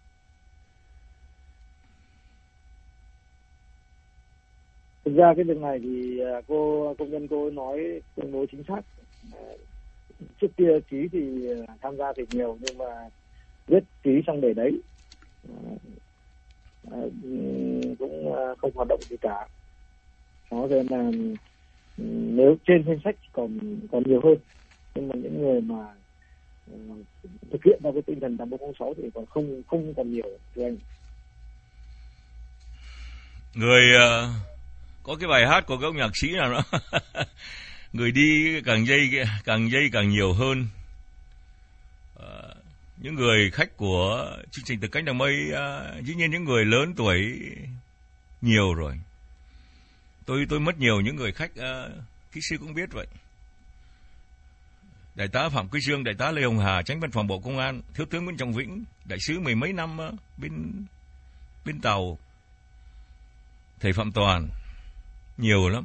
Thực ra cái việc này thì cô công nhân cô nói tương đối chính xác. Trước kia ký thì tham gia thì nhiều, nhưng mà viết ký xong để đấy, cũng không hoạt động gì cả. Đó, nên là nếu trên danh sách còn nhiều hơn, nhưng mà những người mà thực hiện theo cái tinh thần 8406 thì còn không còn nhiều, thưa anh. Người có cái bài hát của các ông nhạc sĩ nào đó người đi càng dây càng nhiều hơn. Những người khách của chương trình Từ Cánh Đồng Mây dĩ nhiên những người lớn tuổi nhiều rồi. Tôi mất nhiều những người khách, kỹ sư cũng biết vậy. Đại tá Phạm Quý Dương, Đại tá Lê Hồng Hà, Chánh Văn phòng Bộ Công an, Thiếu tướng Nguyễn Trọng Vĩnh, đại sứ mười mấy năm bên Tàu, thầy Phạm Toàn, nhiều lắm.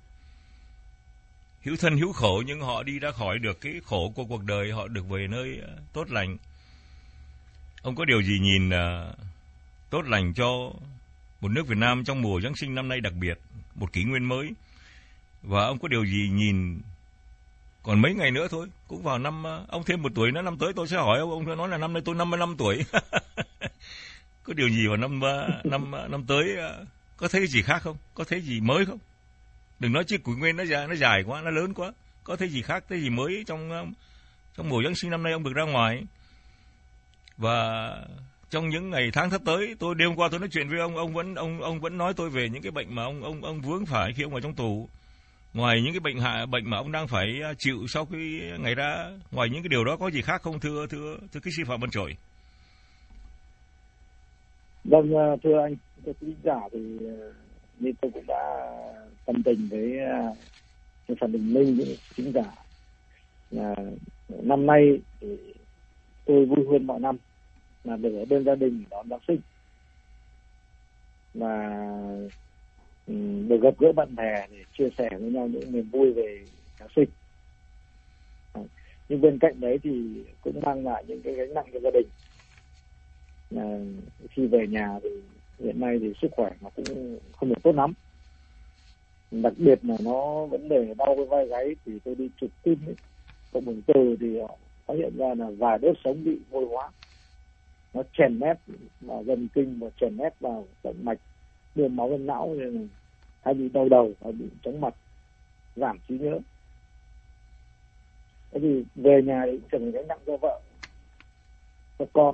Hữu thân hữu khổ, nhưng họ đi ra khỏi được cái khổ của cuộc đời, họ được về nơi tốt lành. Ông có điều gì nhìn tốt lành cho một nước Việt Nam trong mùa Giáng sinh năm nay đặc biệt, một kỷ nguyên mới? Và ông có điều gì nhìn còn mấy ngày nữa thôi, cũng vào năm, ông thêm 1 tuổi nữa, năm tới tôi sẽ hỏi ông nói là năm nay tôi 55 tuổi. Có điều gì vào năm tới, có thấy gì khác không? Có thấy gì mới không? Đừng nói chứ kỷ nguyên nó dài quá, nó lớn quá. Có thấy gì khác, thấy gì mới trong mùa Giáng sinh năm nay ông được ra ngoài? Và trong những ngày tháng sắp tới, đêm hôm qua tôi nói chuyện với ông vẫn nói tôi về những cái bệnh mà ông vướng phải khi ông ở trong tù. Ngoài những cái bệnh mà ông đang phải chịu sau khi ngày ra, ngoài những cái điều đó có gì khác không, thưa kỹ sư Phạm Văn Trội? Vâng, thưa anh, thưa quý giả, thì như tôi cũng đã tâm tình với Phạm Bình Minh, những khán giả là năm nay thì tôi vui hơn mọi năm là được ở bên gia đình đón Giáng sinh và được gặp gỡ bạn bè để chia sẻ với nhau những niềm vui về Giáng sinh. Nhưng bên cạnh đấy thì cũng mang lại những cái gánh nặng cho gia đình. Khi về nhà thì hiện nay thì sức khỏe nó cũng không được tốt lắm, đặc biệt là nó vấn đề đau cái vai gáy. Thì tôi đi chụp tim cộng hưởng từ thì phát hiện ra là vài đốt sống bị vôi hóa, nó chèn ép vào dần kinh và chèn ép vào động mạch, đưa máu lên não, nên hay bị đau đầu, hay bị chóng mặt, giảm trí nhớ. Thế thì về nhà thì cũng cần gánh nặng cho vợ, cho con.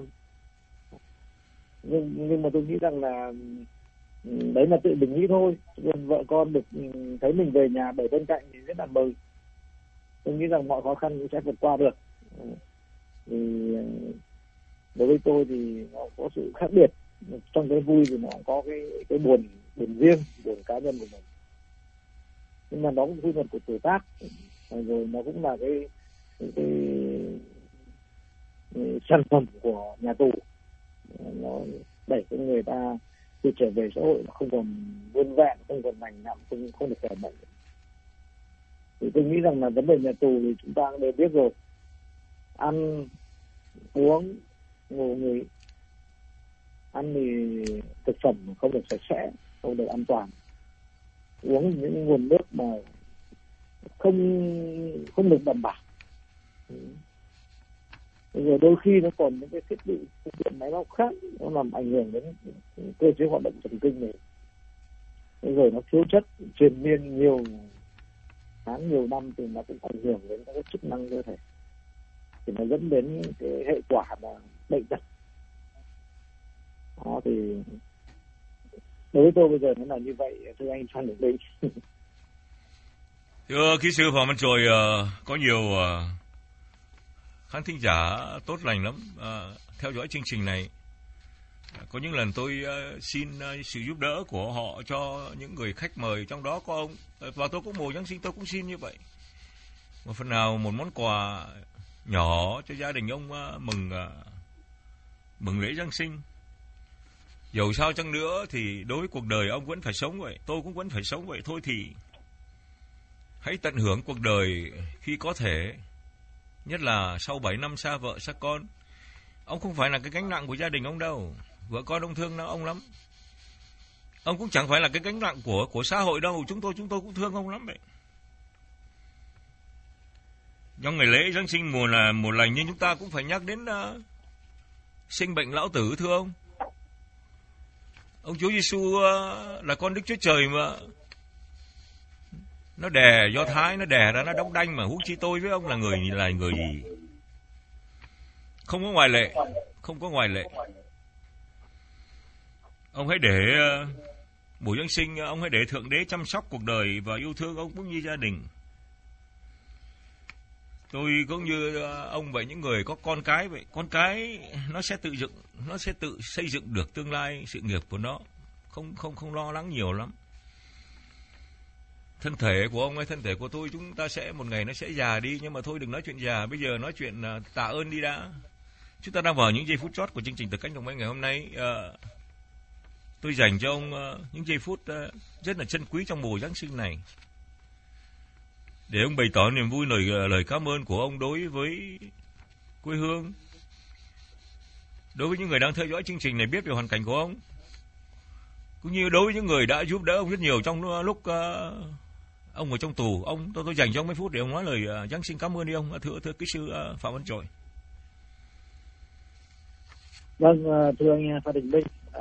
Nhưng mà tôi nghĩ rằng là đấy là tự mình nghĩ thôi. Vợ con được thấy mình về nhà ở bên cạnh thì rất là mừng. Tôi nghĩ rằng mọi khó khăn cũng sẽ vượt qua được. Thì đối với tôi thì nó có sự khác biệt. Trong cái vui thì nó có cái buồn riêng, buồn cá nhân của mình. Nhưng mà nó cũng quy luật của tuổi tác, rồi nó cũng là cái sản phẩm của nhà tù. Nó đẩy cho người ta khi trở về xã hội không còn nguyên vẹn, không còn lành lặn, không được khỏe mạnh. Thì tôi nghĩ rằng là vấn đề nhà tù thì chúng ta đều biết rồi. Ăn, uống, ngủ nghỉ. Ăn thì thực phẩm không được sạch sẽ, không được an toàn. Uống những nguồn nước mà không được đảm bảo. Rồi đôi khi nó còn những cái thiết bị phương tiện máy móc khác, nó làm ảnh hưởng đến cơ chế hoạt động thần kinh này. Rồi nó thiếu chất triền miên nhiều tháng, nhiều năm thì nó cũng ảnh hưởng đến các cái chức năng cơ thể, thì nó dẫn đến cái hệ quả là bệnh tật. Đó thì đối với tôi bây giờ nó là như vậy, thưa anh Phan Đình Minh. Thưa kỹ sư Phạm Văn Trội, có nhiều khán thính giả tốt lành lắm theo dõi chương trình này. Có những lần tôi xin sự giúp đỡ của họ cho những người khách mời, trong đó có ông. Và tôi cũng mùa Giáng sinh tôi cũng xin như vậy. Một phần nào một món quà nhỏ cho gia đình ông mừng lễ Giáng sinh. Dầu sao chăng nữa thì đối với cuộc đời ông vẫn phải sống vậy, tôi cũng vẫn phải sống vậy thôi, thì hãy tận hưởng cuộc đời khi có thể. Nhất là sau 7 năm xa vợ xa con. Ông không phải là cái gánh nặng của gia đình ông đâu. Vợ con ông thương ông lắm. Ông cũng chẳng phải là cái gánh nặng của xã hội đâu. Chúng tôi cũng thương ông lắm vậy. Trong ngày lễ Giáng sinh mùa lành, nhưng chúng ta cũng phải nhắc đến sinh bệnh lão tử, thưa ông. Ông Chúa Giêsu là con Đức Chúa Trời mà. Nó đẻ Do Thái, nó đẻ ra nó đóng đanh mà, huống chi tôi với ông là người gì? Không có ngoại lệ, không có ngoại lệ. Ông hãy để mùa Giáng sinh, ông hãy để Thượng Đế chăm sóc cuộc đời và yêu thương ông cũng như gia đình. Tôi cũng như ông vậy, những người có con cái vậy. Con cái nó sẽ tự xây dựng được tương lai sự nghiệp của nó. Không lo lắng nhiều lắm. Thân thể của ông hay thân thể của tôi, chúng ta sẽ một ngày nó sẽ già đi, nhưng mà thôi đừng nói chuyện già, bây giờ nói chuyện tạ ơn đi đã. Chúng ta đang vào những giây phút chót của chương trình Thực Cách Đồng Anh ngày hôm nay. Tôi dành cho ông những giây phút rất là trân quý trong mùa Giáng sinh này, để ông bày tỏ niềm vui, lời cảm ơn của ông đối với quê hương, đối với những người đang theo dõi chương trình này biết về hoàn cảnh của ông, cũng như đối với những người đã giúp đỡ ông rất nhiều trong lúc ông ở trong tù. Tôi dành cho ông mấy phút để ông nói lời Giáng sinh cảm ơn đi ông, thưa kỹ sư Phạm Văn Trội. Vâng, thưa anh Phan Đình Minh,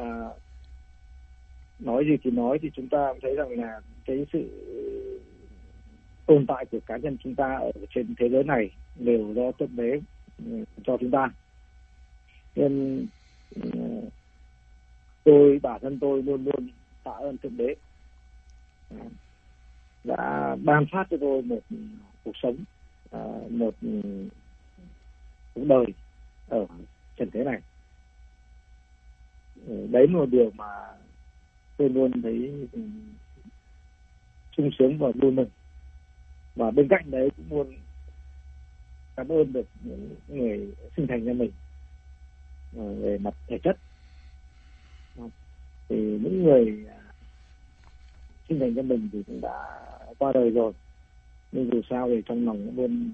nói gì thì nói, thì chúng ta thấy rằng là cái sự tồn tại của cá nhân chúng ta ở trên thế giới này đều do Thượng Đế cho chúng ta. Nên bản thân tôi luôn luôn tạ ơn Thượng Đế đã ban phát cho tôi một cuộc sống, một cuộc đời ở trần thế này. Đấy là một điều mà tôi luôn thấy sung sướng và vui mừng. Và bên cạnh đấy cũng luôn cảm ơn được những người sinh thành cho mình về mặt thể chất. Thì những người sinh thành cho mình thì cũng đã qua đời rồi, nhưng dù sao thì trong lòng cũng luôn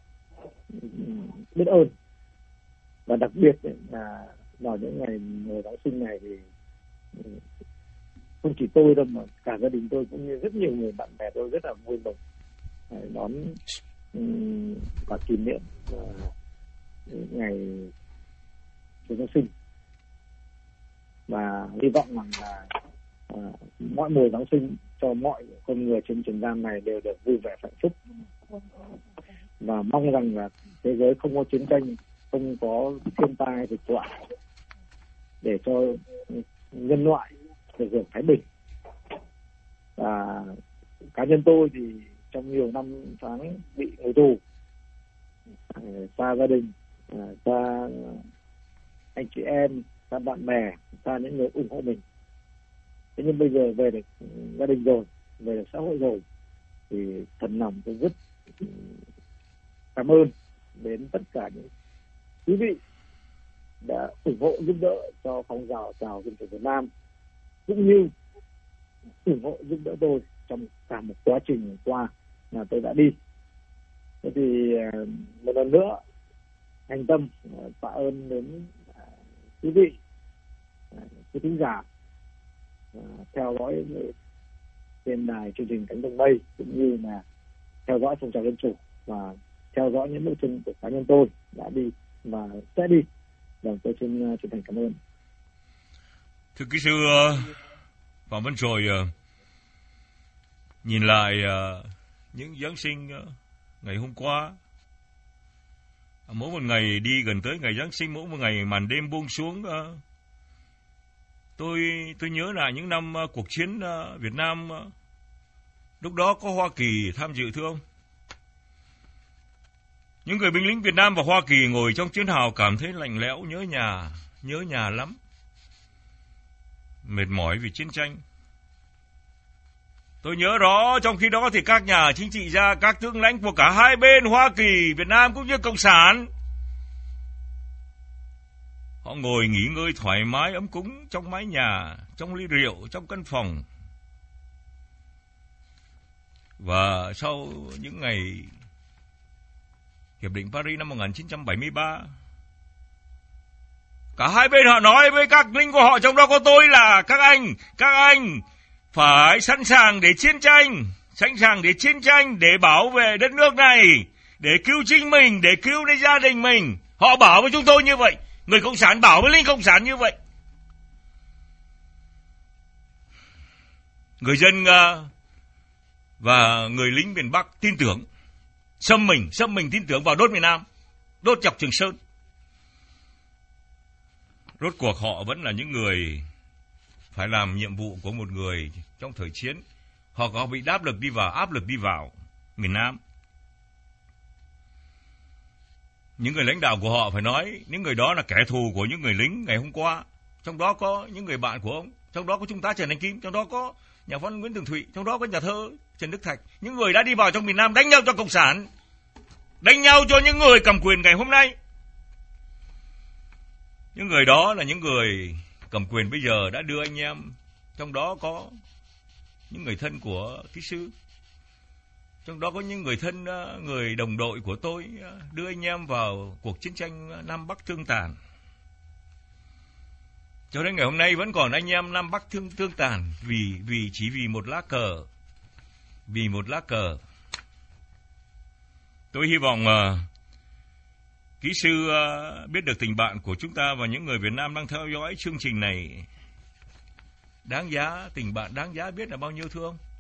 biết ơn. Và đặc biệt là vào những ngày Giáng sinh này thì không chỉ tôi đâu mà cả gia đình tôi cũng như rất nhiều người bạn bè tôi rất là vui mừng đón và kỷ niệm ngày Giáng sinh. Và hy vọng rằng là mọi mùa Giáng sinh cho mọi con người trên trần gian này đều được vui vẻ hạnh phúc, và mong rằng là thế giới không có chiến tranh, không có thiên tai dịch họa, để cho nhân loại được hưởng thái bình. Và cá nhân tôi thì trong nhiều năm tháng bị ngồi tù, xa gia đình, xa anh chị em, xa bạn bè, xa những người ủng hộ mình. Thế nhưng bây giờ về được gia đình rồi, về được xã hội rồi, thì thật lòng tôi rất cảm ơn đến tất cả những quý vị đã ủng hộ giúp đỡ cho phong trào chào dân chủ Việt Nam, cũng như ủng hộ giúp đỡ tôi trong cả một quá trình qua mà tôi đã đi. Thế thì một lần nữa thành tâm tạ ơn đến quý vị, quý thính giả theo dõi trên đài chương trình Cánh Đồng Mây, cũng như là theo dõi phong trào dân chủ và theo dõi những bước chân của cá nhân tôi đã đi và sẽ đi. Vâng, tôi xin chân thành cảm ơn. Thưa kỹ sư Phạm Văn Trội, nhìn lại những Giáng sinh ngày hôm qua, mỗi một ngày đi gần tới ngày Giáng sinh, mỗi một ngày màn đêm buông xuống, tôi nhớ lại những năm cuộc chiến Việt Nam. Lúc đó có Hoa Kỳ tham dự thưa ông. Những người binh lính Việt Nam và Hoa Kỳ ngồi trong chiến hào cảm thấy lạnh lẽo, nhớ nhà lắm, mệt mỏi vì chiến tranh. Tôi nhớ rõ trong khi đó thì các nhà chính trị gia, các tướng lãnh của cả hai bên Hoa Kỳ, Việt Nam cũng như Cộng sản, họ ngồi nghỉ ngơi thoải mái ấm cúng trong mái nhà, trong ly rượu, trong căn phòng. Và sau những ngày Hiệp định Paris năm 1973, cả hai bên họ nói với các lính của họ, trong đó có tôi, là các anh phải sẵn sàng để chiến tranh để bảo vệ đất nước này, để cứu chính mình, để cứu đến gia đình mình. Họ bảo với chúng tôi như vậy, người Cộng sản bảo với lính Cộng sản như vậy. Người dân và người lính miền Bắc tin tưởng, xâm mình tin tưởng vào đốt miền Nam, đốt chọc Trường Sơn. Rốt cuộc họ vẫn là những người phải làm nhiệm vụ của một người trong thời chiến. Họ có bị áp lực đi vào miền Nam. Những người lãnh đạo của họ phải nói những người đó là kẻ thù của những người lính ngày hôm qua. Trong đó có những người bạn của ông, trong đó có Trung tá Trần Anh Kim, trong đó có nhà văn Nguyễn Tường Thụy, trong đó có nhà thơ Trần Đức Thạch, những người đã đi vào trong miền Nam đánh nhau cho Cộng sản, đánh nhau cho những người cầm quyền ngày hôm nay. Những người đó là những người cầm quyền bây giờ đã đưa anh em, trong đó có những người thân của kỹ sư, trong đó có những người thân, người đồng đội của tôi, đưa anh em vào cuộc chiến tranh Nam Bắc thương tàn. Cho đến ngày hôm nay vẫn còn anh em Nam Bắc thương tàn chỉ vì một lá cờ. Vì một lá cờ. Tôi hy vọng kỹ sư biết được tình bạn của chúng ta và những người Việt Nam đang theo dõi chương trình này. Đáng giá, tình bạn đáng giá biết là bao nhiêu thưa ông.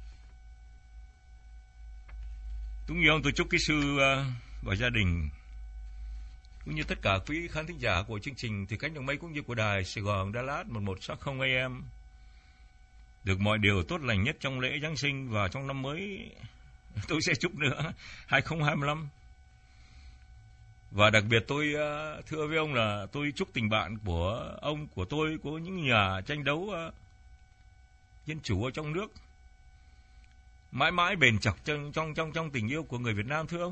Cũng như ông, tôi chúc kỹ sư và gia đình cũng như tất cả quý khán thính giả của chương trình Thì Cánh Đồng Mây cũng như của đài Sài Gòn Dallas 1160 AM được mọi điều tốt lành nhất trong lễ Giáng sinh và trong năm mới tôi sẽ chúc nữa 2025. Và đặc biệt tôi thưa với ông là tôi chúc tình bạn của ông, của tôi, của những nhà tranh đấu dân chủ ở trong nước mãi mãi bền chặt trong tình yêu của người Việt Nam thưa ông.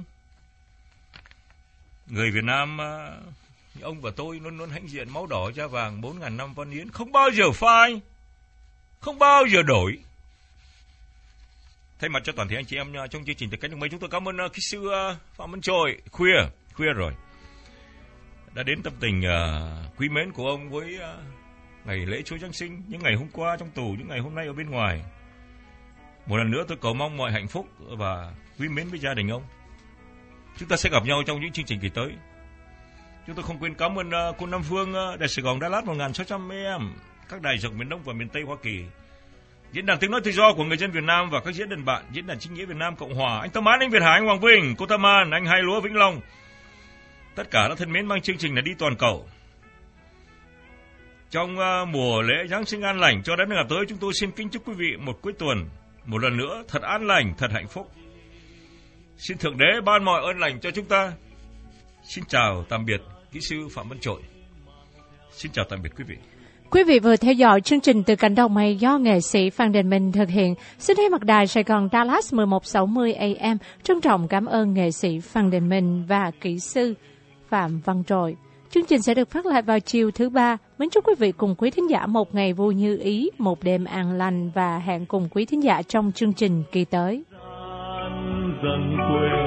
Người Việt Nam, ông và tôi luôn luôn hãnh diện máu đỏ da vàng 4.000 năm văn hiến, không bao giờ phai, không bao giờ đổi. Thay mặt cho toàn thể anh chị em trong chương trình Từ Cánh Đồng Mây, chúng tôi cảm ơn kỹ sư Phạm Văn Trội. Khuya rồi đã đến tâm tình quý mến của ông với ngày lễ Chúa Giáng sinh, những ngày hôm qua trong tù, những ngày hôm nay ở bên ngoài. Một lần nữa tôi cầu mong mọi hạnh phúc và quý mến với gia đình ông. Chúng ta sẽ gặp nhau trong những chương trình kỳ tới. Chúng tôi không quên cảm ơn cô Nam Phương, đài Sài Gòn Dallas 1600 AM, các đài dọc miền Đông và miền Tây Hoa Kỳ, diễn đàn tiếng nói tự do của người dân Việt Nam và các diễn đàn bạn, diễn đàn chính nghĩa Việt Nam Cộng Hòa, anh Tâm Án, anh Việt Hải, anh Hoàng Vinh, cô Tâm An, anh Hai Lúa Vĩnh Long. Tất cả đã thân mến mang chương trình là đi toàn cầu. Trong mùa lễ Giáng sinh an lành cho đến ngày tới, chúng tôi xin kính chúc quý vị một cuối tuần một lần nữa thật an lành, thật hạnh phúc. Xin Thượng Đế ban mọi ơn lành cho chúng ta. Xin chào tạm biệt kỹ sư Phạm Văn Trội. Xin chào tạm biệt quý vị. Quý vị vừa theo dõi chương trình Từ Cánh Đồng Mây do nghệ sĩ Phan Đình Minh thực hiện. Xin thay mặt đài Sài Gòn Dallas 1160 AM trân trọng cảm ơn nghệ sĩ Phan Đình Minh và kỹ sư Phạm Văn Trội. Chương trình sẽ được phát lại vào chiều thứ Ba. Mến chúc quý vị cùng quý thính giả một ngày vui như ý, một đêm an lành và hẹn cùng quý thính giả trong chương trình kỳ tới. Dần quên